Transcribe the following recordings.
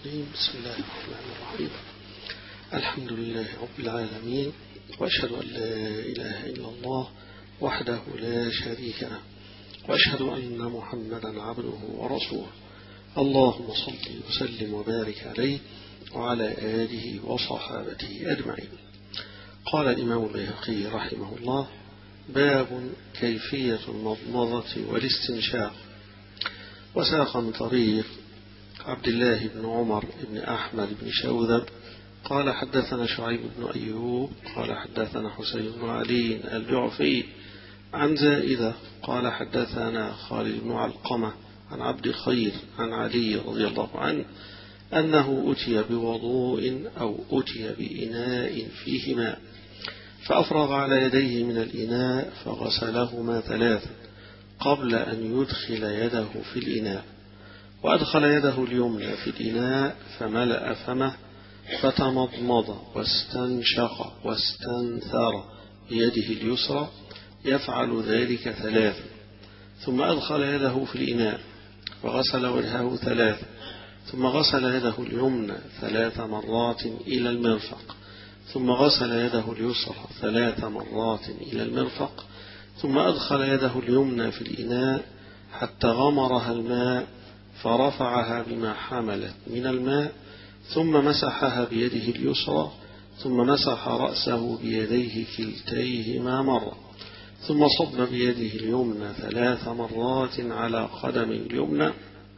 الرجيم. بسم الله الرحمن الرحيم. الحمد لله رب العالمين، وأشهد أن لا إله إلا الله وحده لا شريك له، وأشهد أن محمدا عبده ورسوله. اللهم صل وسلم وبارك عليه وعلى آله وصحابته أجمعين. قال الإمام البيهقي رحمه الله: باب كيفية المضمضة والاستنشاق. وساق من طريق عبد الله بن عمر بن أحمد بن شوذب قال حدثنا شعيب بن أيوب قال حدثنا حسين بن علي الجعفي عن زائدة قال حدثنا خالد بن علقمة عن عبد خير عن علي رضي الله عنه أنه أتي بوضوء أو أتي بإناء فيه ماء، فأفرغ على يديه من الإناء فغسلهما ثلاثا قبل أن يدخل يده في الإناء، وأدخل يده اليمنى في الإناء فملأ فمه فتمضمض واستنشق واستنثر بيده اليسرى، يفعل ذلك ثلاثا، ثم أدخل يده في الإناء وغسل وجهه ثلاثا، ثم غسل يده اليمنى 3 مرات إلى المرفق، ثم غسل يده اليسرى 3 مرات إلى المرفق، ثم أدخل يده اليمنى في الإناء حتى غمرها الماء فرفعها بما حملت من الماء، ثم مسحها بيده اليسرى، ثم مسح رأسه بيديه كلتيهما مرة، ثم صب بيده اليمنى 3 مرات على قدمه اليمنى،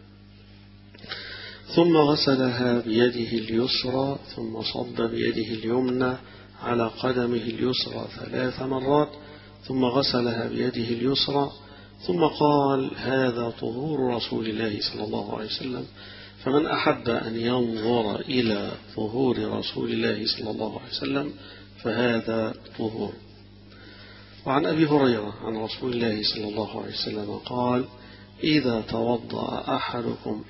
ثم غسلها بيده اليسرى، ثم صب بيده اليمنى على قدمه اليسرى 3 مرات، ثم غسلها بيده اليسرى، ثم قال: هذا طهور رسول الله صلى الله عليه وسلم، فمن أحب أن ينظر إلى طهور رسول الله صلى الله عليه وسلم فهذا طهور. وعن أبي هريرة عن رسول الله صلى الله عليه وسلم قال: إذا توضأ أحدكم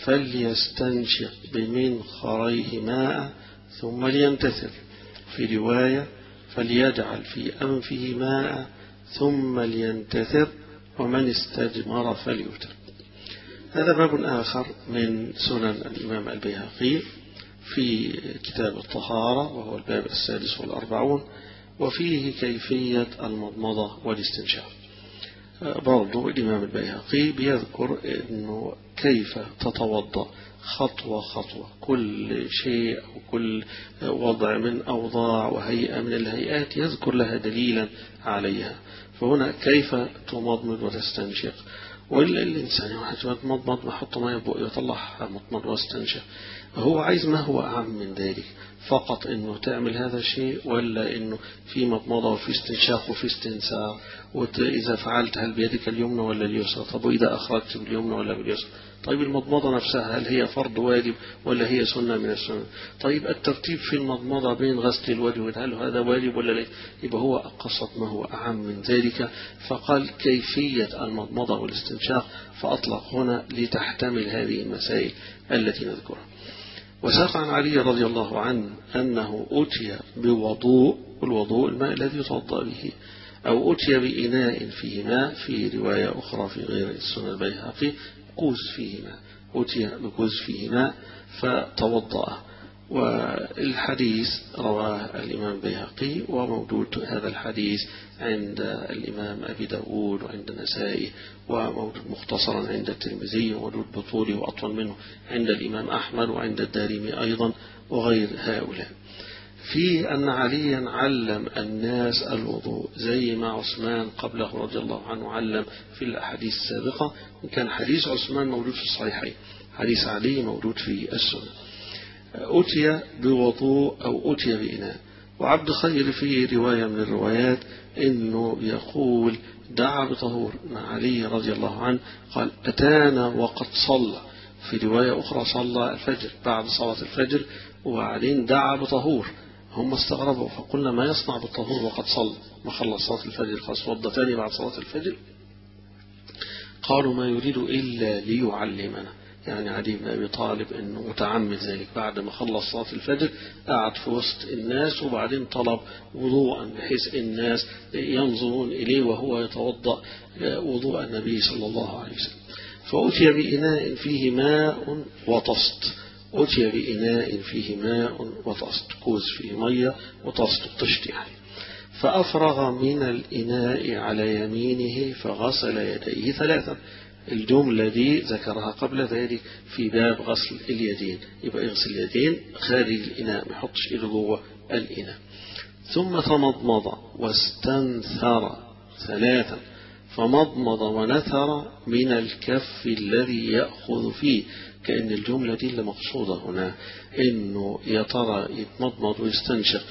فليستنشق بمنخريه ماء ثم لينتثر، في رواية: فليجعل في أنفه ماء ثم لينتثر، ومن استجمر فليوتر. هذا باب آخر من سنن الإمام البيهقي في كتاب الطهارة، وهو الباب 46، وفيه كيفية المضمضة والاستنشاق. برضو الإمام البيهقي بيذكر إنه كيف تتوضأ خطوة خطوة، كل شيء أو كل وضع من أوضاع وهيئة من الهيئات يذكر لها دليلا عليها. فهنا كيف تمضمض وتستنشق، والإنسان يتمضمض ويحط ماء بقه يطلع مضمض واستنشق، هو عايز ما هو أعم من ذلك؟ فقط إنه تعمل هذا الشيء، ولا إنه في مضمضة وفي استنشاق وفي استنثار، وإذا فعلت هل بيدك اليمنى ولا اليسرى؟ طب وإذا أخرجت باليمنى ولا باليسرى؟ طيب المضمضة نفسها هل هي فرض واجب ولا هي سنة من السنة؟ طيب الترتيب في المضمضة بين غسل الوجه هل هذا واجب ولا لا؟ يبقى هو قصد ما هو أعم من ذلك، فقال كيفية المضمضة والاستنشاق، فأطلق هنا لتحتمل هذه المسائل التي نذكرها. وساق عن علي رضي الله عنه أنه أتي بوضوء، الوضوء الماء الذي يتوضأ به، أو أتي بإناء فيه ماء، في رواية أخرى في غير السنن البيهقي كوز فيه ماء، أتي بكوز فيه ماء فتوضأ. والحديث رواه الإمام البيهقي، وموجود هذا الحديث عند الإمام أبي داود وعند النسائي، وموجود مختصرا عند الترمذي، وموجود بطوله وأطول منه عند الإمام أحمد وعند الدارمي أيضا وغير هؤلاء، في أن عليا علم الناس الوضوء زي ما عثمان قبله رضي الله عنه علم في الأحاديث السابقة. كان حديث عثمان موجود في الصحيحين، حديث علي موجود في السنة. أتي بوضوء أو أتي بإناء. وعبد خير في رواية من الروايات إنه يقول دعا بطهور مع علي رضي الله عنه، قال: أتانا وقد صلى، في رواية أخرى صلى الفجر بعد صلاة الفجر، وبعدين دعا بطهور. هم استغربوا فقلنا: ما يصنع بالطهور وقد صلى؟ ما خلص صلاة الفجر خلاص وضى تاني بعد صلاة الفجر؟ قالوا: ما يريد إلا ليعلمنا، يعني علي بن أبي طالب إنه متعمد ذلك، بعد ما خلص صلاة الفجر قعد في وسط الناس وبعدين طلب وضوءا بحيث الناس ينظرون إليه وهو يتوضأ وضوء النبي صلى الله عليه وسلم. فأتي بإناء فيه ماء وطست، أتي بإناء فيه ماء وطست، كوز فيه مية وطست طشت يعني. فأفرغ من الإناء على يمينه فغسل يديه 3. الجملة دي ذكرها قبل ذلك في باب غسل اليدين، يبقى يغسل اليدين خارج الإناء ما يحطش إيده جوه الإناء. ثم تمضمض واستنثر 3، فمضمض ونثر من الكف الذي يأخذ فيه. كأن الجملة دي اللي مقصودة هنا إنه يا ترى يتمضمض ويستنشق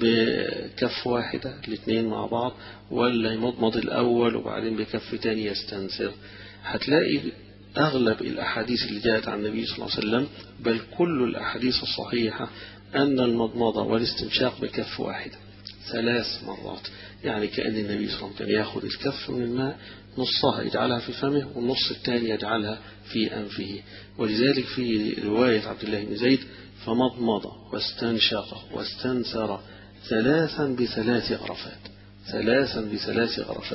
بكف واحدة الاثنين مع بعض، ولا يمضمض الأول وبعدين بكف تاني يستنثر. هتلاقي أغلب الأحاديث اللي جاءت عن النبي صلى الله عليه وسلم، بل كل الأحاديث الصحيحة، أن المضمضة والاستنشاق بكف واحدة 3 مرات. يعني كأن النبي صلى الله عليه وسلم كان يأخذ الكف من الماء نصها يجعلها في فمه والنص الثاني يجعلها في أنفه. ولذلك في رواية عبد الله بن زيد فمضمض واستنشق واستنثر 3 ب3 غرفات، 3 ب3 غرفات.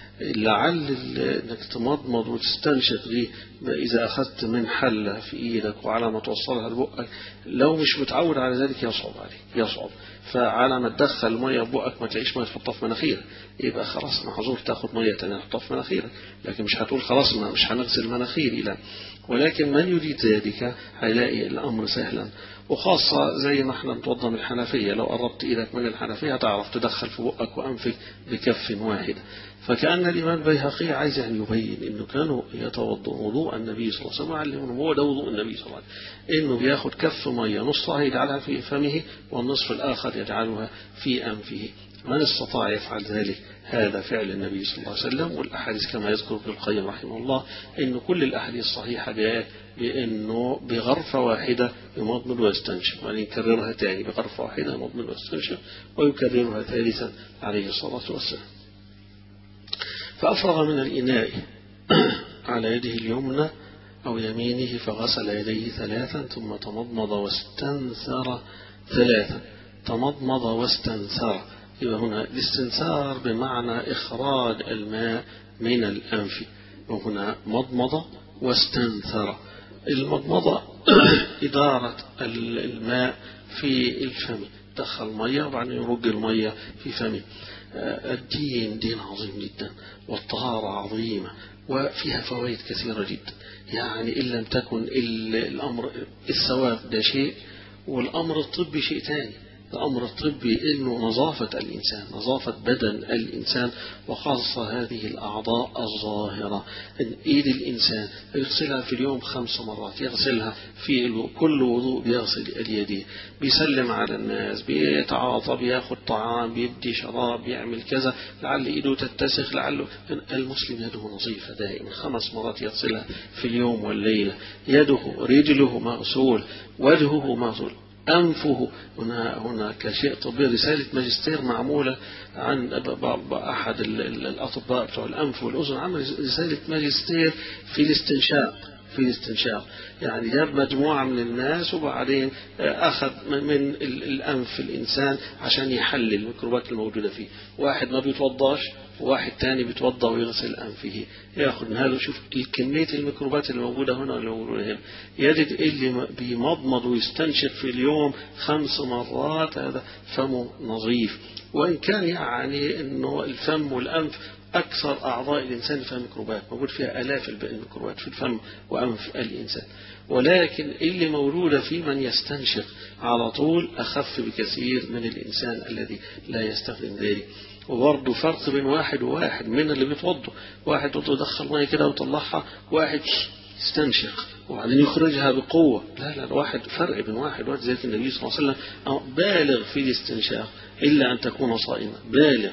لعل انك تمضمض وتستنشق دي إذا أخذت من حلة في إيدك وعلى ما توصلها لبقك، لو مش متعود على ذلك يصعب عليك، يصعب. فعلى ما تدخل المية ببقك ما تلاقيش مية تحطها في مناخيرك، يبقى خلاص محظور تاخد مية تانية تحطها في مناخيرك، لكن مش هتقول خلاص مش هنغسل مناخيري، لا. ولكن من يريد ذلك هيلاقي الأمر سهلا، وخاصة زي ما احنا نتوضى من الحنفية، لو قربت إيدك من الحنفية هتعرف تدخل في بقك وأنفك بكف واحد. فكأن الإمام البيهقي عايز أن يبين إنه كانوا يتوضوا وضوء النبي صلى الله عليه وسلم، علمهم هو ده وضوء النبي صلى الله عليه وسلم، إنه بياخد كف مية نصها يجعلها في فمه والنصف الآخر يجعلها في أنفه. من استطاع يفعل ذلك هذا فعل النبي صلى الله عليه وسلم. والأحاديث كما يذكر ابن القيم رحمه الله إنه كل الأحاديث الصحيحة جاءت بأنه بغرفة واحدة يمضمض ويستنشق، يعني يكررها تاني بغرفة واحدة يمضمض ويستنشق ويكررها ثالثا عليه الصلاة والسلام. فأفرغ من الإناء على يده اليمنى أو يمينه فغسل يديه 3 ثم تمضمض واستنثر 3. تمضمض واستنثر، يبقى هنا الاستنثار بمعنى إخراج الماء من الأنف، وهنا مضمض واستنثر. المضمضة إدارة الماء في الفم، دخل مية وبعدين يرج المية في فمه. الدين دين عظيم جدا، والطهارة عظيمة وفيها فوائد كثيرة جدا. يعني إن لم تكن الأمر الثواب ده شيء، والأمر الطبي شيء تاني. الأمر الطبي إنه نظافة الإنسان، نظافة بدن الإنسان، وخاصة هذه الأعضاء الظاهرة. إيد الإنسان يغسلها في اليوم 5 مرات، يغسلها في كل وضوء، بيغسل اليدين، بيسلم على الناس، بيتعاطى، بياخد طعام، بيدي شراب، بيعمل كذا، لعل إيده تتسخ، لعله. المسلم يده نظيفة دائما، 5 مرات يغسلها في اليوم والليلة. يده رجله مغسول، وجهه مغسول، أنفه. هنا كشيء طبي رسالة ماجستير معمولة عن أحد الأطباء بتوع الأنف والأذن، عمل رسالة ماجستير في الاستنشاق. يعني جاب مجموعة من الناس وبعدين أخذ من الأنف الإنسان عشان يحلل الميكروبات الموجودة فيه. واحد ما بيتوضاش وواحد تاني بيتوضا ويغسل أنفه، ياخذ من هذا ويشوف كمية الميكروبات اللي موجودة هنا واللي موجودة هنا. يجد اللي بيمضمض ويستنشق في اليوم 5 مرات هذا فمه نظيف. وإن كان يعني إنه الفم والأنف أكثر أعضاء الإنسان فيها ميكروبات، موجود فيها آلاف الميكروبات في الفم وأنف الإنسان، ولكن اللي موجودة في من يستنشق على طول أخف بكثير من الإنسان الذي لا يستخدم ذلك. وبرضه فرق بين واحد وواحد من اللي بيتوضوا، واحد يدخل مية كده ويطلعها، واحد يستنشق وبعدين يخرجها بقوة. لا، واحد فرق بين واحد وواحد. زي النبي صلى الله عليه وسلم بالغ في الاستنشاق إلا أن تكون صائما، بالغ.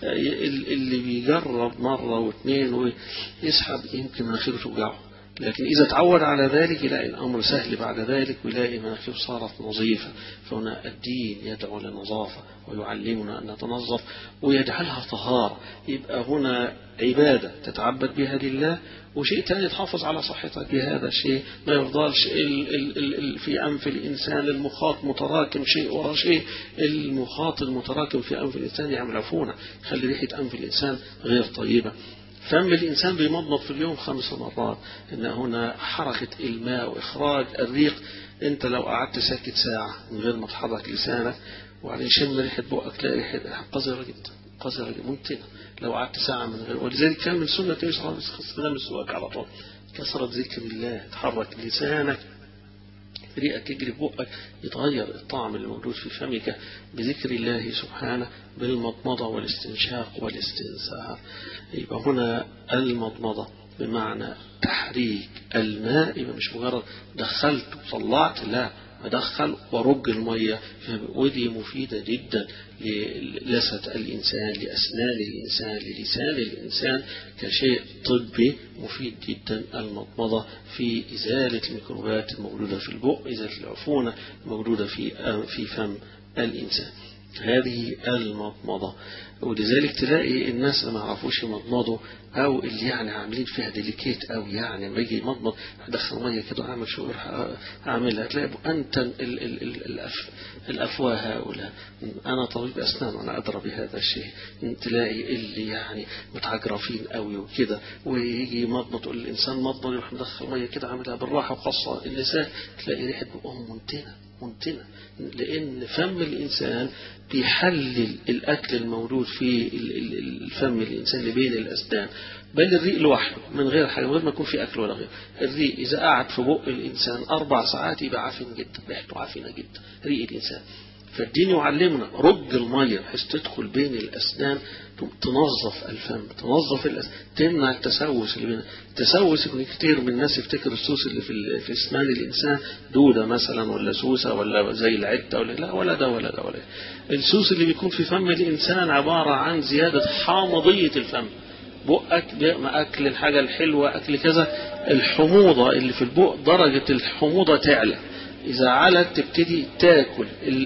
اللي بيجرب مرة واثنين ويسحب يمكن مناخيره توجعه، لكن إذا تعود على ذلك يلاقي الأمر سهل بعد ذلك، ويلاقي مناخيره صارت نظيفة. فهنا الدين يدعو للنظافة ويعلمنا أن نتنظف ويجعلها طهارة. يبقى هنا عبادة تتعبد بها لله، وشيء ثاني تحافظ على صحتك بهذا الشيء. ما يفضلش في أنف الإنسان المخاط متراكم شيء ورا شيء. المخاط المتراكم في أنف الإنسان يعمل عفونة، خلي ريحة أنف الإنسان غير طيبة. فم الإنسان بيمضمض في اليوم 5 مرات. إن هنا حركة الماء وإخراج الريق. أنت لو قعدت ساكت ساعة من غير ما تحرك لسانك وبعدين شم ريحة بقك تلاقي ريحة قذرة جدا، قذرة جدا منتنة لو قعدت ساعة من غير. ولذلك كان من سنة النبي صلى الله عليه وسلم استخدام السواك على طول، كثرة ذكر الله، تحرك لسانك، ريقك يجري بقك، يتغير الطعم اللي موجود في فمك بذكر الله سبحانه بالمضمضة والاستنشاق والاستنثار. يبقى هنا المضمضة بمعنى تحريك الماء، يبقى مش مجرد دخلت وطلعت، لا، أدخل ورج المية، ودي مفيدة جدا للثة الإنسان، لأسنان الإنسان، للسان الإنسان، كشيء طبي مفيد جدا. المضمضة في إزالة الميكروبات الموجودة في البق، إزالة العفونة الموجودة في فم الإنسان. هذه المضمضة. ولذلك تلاقي الناس ما يعرفوش يمضمضوا، او اللي يعني عاملين فيها ديليكيت، او يعني لما يجي يمضمض ادخل ميه كده اعمل شو اعملها، تلاقي انت الافواه هؤلاء. انا طبيب اسنان وانا ادرى بهذا الشيء. تلاقي اللي يعني متعجرفين قوي وكده، ويجي يمضمض تقول الانسان مضمض يروح مدخل ميه كده عاملها بالراحه، وخاصه اللسان تلاقي ريحه بقهم منتنه، لان فم الانسان بيحلل الأكل الموجود في الفم الإنسان اللي بين الأسنان، بل الريق لوحده من غير حاجة، من غير ما يكون في أكل ولا غير. الريق إذا قعد في بق الإنسان 4 ساعات يبقى عافن جدا، ريحته عافنة جدا ريق الإنسان. فالدين يعلمنا رج المية بحيث تدخل بين الأسنان، تنظف الفم، تنظف الأسنان، تمنع التسوس اللي بين التسوس. يكون كتير من الناس يفتكر السوس اللي في أسنان الإنسان دودة مثلا، ولا سوسة، ولا زي العدة، ولا لا، ولا ده ولا ده ولا ده. السوس اللي بيكون في فم الإنسان عبارة عن زيادة حامضية الفم. بقك أكل الحاجة الحلوة، أكل كذا، الحموضة اللي في البق درجة الحموضة تعلى، إذا علت تبتدي تاكل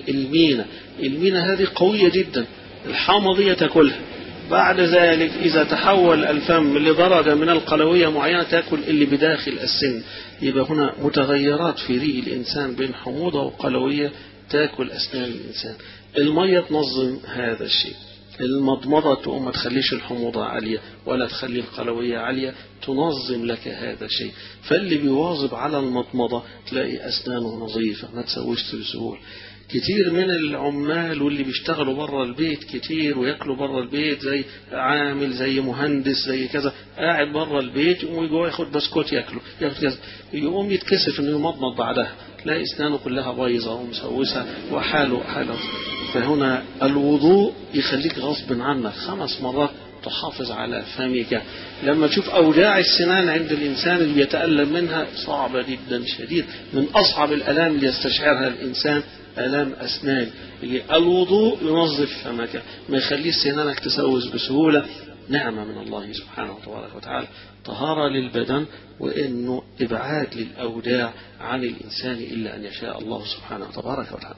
المينة هذه قوية جدا، الحامضية تاكلها. بعد ذلك إذا تحول الفم لدرجة من القلوية معينة تاكل اللي بداخل السن. يبقى هنا متغيرات في ريق الإنسان بين حموضة وقلوية تاكل أسنان الإنسان. المية تنظم هذا الشيء. المضمضة تقوم ما تخليش الحموضة عالية ولا تخلي القلوية عالية، تنظم لك هذا الشيء. فاللي بيواظب على المضمضة تلاقي أسنانه نظيفة، ما تسويش بسهولة. كتير من العمال واللي بيشتغلوا بره البيت كتير ويأكلوا بره البيت، زي عامل، زي مهندس، زي كذا، قاعد بره البيت يقوم يجوا ياخد بسكوت ياكله، ياخد كذا، يقوم يتكسف انه يمضمض بعدها، تلاقي اسنانه كلها بايظه ومسوسه وحاله حاله. فهنا الوضوء يخليك غصب عنك 5 مرات تحافظ على فمك. لما تشوف أوجاع السنان عند الإنسان اللي يتألم منها صعبة جدا، شديد، من أصعب الألام اللي يستشعرها الإنسان ألام أسنان. الوضوء ينظف فمك، ما يخليش سنانك تسوس بسهولة. نعمة من الله سبحانه وتعالى، طهارة للبدن، وإنه إبعاد للأوجاع عن الإنسان إلا أن يشاء الله سبحانه وتعالى.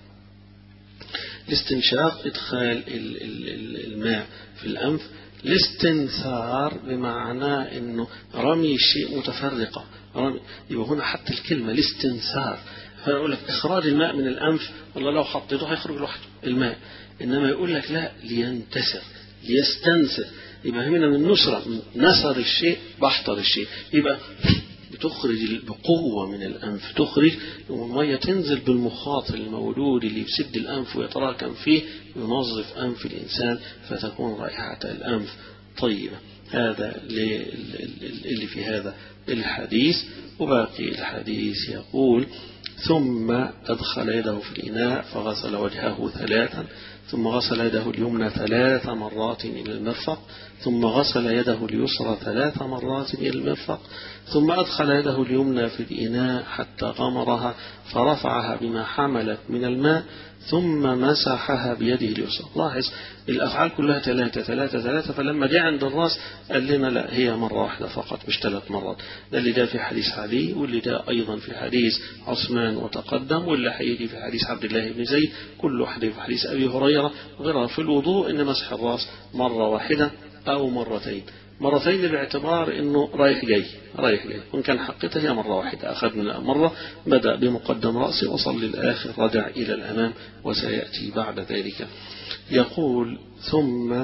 الاستنشاق إدخال الماء في الأنف. الاستنثار بمعنى إنه رمي الشيء متفرقة، يبقى هنا حتى الكلمة الاستنثار، فيقول لك إخراج الماء من الأنف، والله لو حطيته هيخرج لوحده الماء، إنما يقول لك لا، لينتثر، ليستنثر. يبقى هنا من نصرة، نثر الشيء، بحضر الشيء، يبقى بتخرج بقوة من الأنف، تخرج، والمية تنزل بالمخاط المولود اللي يسد الأنف ويتراكم فيه، ينظف أنف الإنسان فتكون رائحة الأنف طيبة. هذا اللي في هذا الحديث. وباقي الحديث يقول: ثم أدخل يده في الإناء فغسل وجهه 3، ثم غسل يده اليمنى 3 مرات إلى المرفق، ثم غسل يده اليسرى 3 مرات إلى المرفق، ثم أدخل يده اليمنى في الإناء حتى غمرها فرفعها بما حملت من الماء، ثم مسحها بيده اليسرى. لاحظ الأفعال كلها 3، فلما جاء عند الرأس قال لنا لا، هي مرة واحدة فقط مش 3 مرات. ده اللي جاء في حديث علي، واللي جاء أيضا في حديث عثمان وتقدم، واللي هيجي في حديث عبد الله بن زيد، كل واحدة في حديث أبي هريرة. غيرها في الوضوء إن مسح الرأس مرة واحدة أو مرتين باعتبار إنه رايح جاي، وإن كان حقيقة هي مرة واحدة. أخذنا مرة بدأ بمقدم رأسه وصل للآخر، رجع إلى الأمام، وسيأتي بعد ذلك. يقول: ثم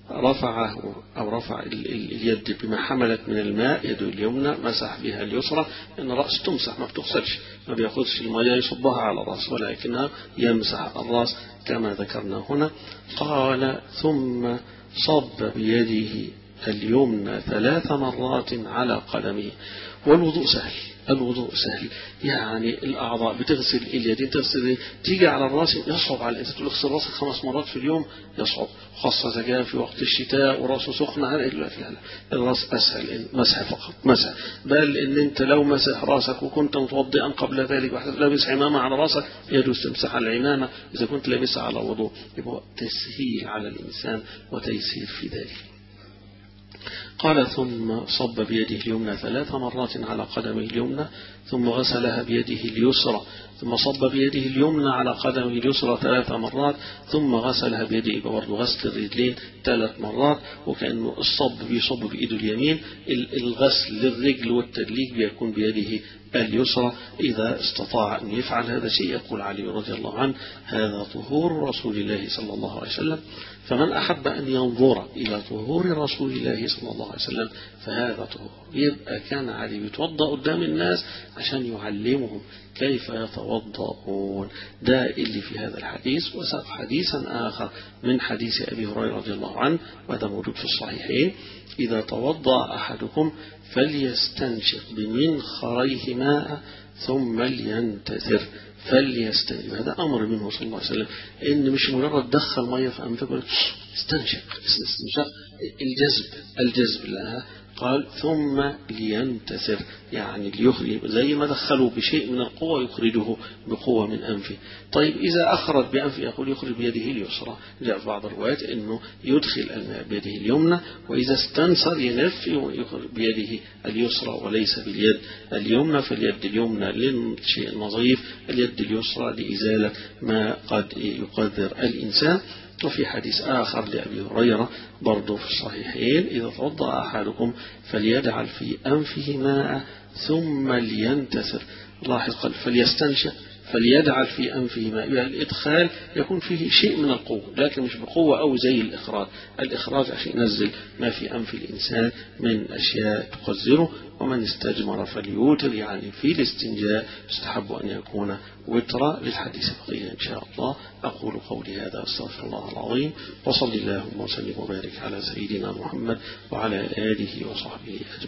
رفعه أو رفع اليد بما حملت من الماء، يده اليمنى مسح بها اليسرى، إن الرأس تمسح ما بتغسلش، ما بياخذش المياه يصبها على الرأس، ولكنها يمسح الرأس كما ذكرنا هنا. قال ثم صب بيده اليمنى 3 مرات على قدمه. والوضوء سهل، الوضوء سهل، يعني الأعضاء بتغسل اليدين، تغسل تيجي على الرأس يصعب على الإنسان، تغسل رأسك 5 مرات في اليوم يصعب، خاصة إذا جاء في وقت الشتاء ورأسه سخنة. لا، الرأس أسهل مسح فقط، مسح. بل إن أنت لو مسح رأسك وكنت متوضئا قبل ذلك لابس عمامة على رأسك يجوز تمسح العمامة إذا كنت لابسها على وضوء، يبقى تسهيل على الإنسان وتيسير في ذلك. قال ثم صب بيده اليمنى 3 مرات على قدمه اليمنى ثم غسلها بيده اليسرى، ثم صب بيده اليمنى على قدمه اليسرى 3 مرات ثم غسلها بيده، برضه غسل الرجلين 3 مرات، وكأنه الصب بيصب بإيده اليمين، الغسل للرجل والتدليك بيكون بيده اليسرى إذا استطاع أن يفعل هذا الشيء. يقول علي رضي الله عنه هذا طهور رسول الله صلى الله عليه وسلم، فمن أحب أن ينظر إلى طهور رسول الله صلى الله عليه وسلم فهذا طهور. يبقى كان علي بيتوضأ قدام الناس عشان يعلمهم كيف يتوضؤون، ده اللي في هذا الحديث. وساق حديثا آخر من حديث أبي هريرة رضي الله عنه وهذا موجود في الصحيحين: إذا توضأ أحدكم فليستنشق بمنخريه ماء ثم لينتثر فليستنشق. هذا أمر منه صلى الله عليه وسلم، إن مش مجرد دخل مية في أنفك استنشق، الجذب لها. قال ثم لينتثر، يعني ليخرج زي ما دخلوا بشيء من القوة يخرجه بقوة من أنفه. طيب إذا أخرج بأنفه يقول يخرج بيده اليسرى، جاء في بعض الروايات أنه يدخل الماء بيده اليمنى، وإذا استنثر ينف يخرج بيده اليسرى وليس باليد اليمنى، فاليد اليمنى للشيء النظيف، اليد اليسرى لإزالة ما قد يقدر الإنسان. وفي حديث آخر لأبي هريرة برضو في الصحيحين: إذا توضأ أحدكم فليجعل في أنفه ماء ثم لينتثر. لاحظ قال فليستنشق، فليجعل في أنفه ماء، يعني الإدخال يكون فيه شيء من القوة لكن مش بقوة أو زي الإخراج عشان ينزل ما في أنف الإنسان من أشياء تقذره. ومن استجمر فليوتر، يعني في الاستنجاء يستحب أن يكون وترا، للحديث بقية إن شاء الله. أقول قولي هذا أستغفر الله العظيم، وصلى اللهم وسلم وبارك على سيدنا محمد وعلى آله وصحبه أجمعين.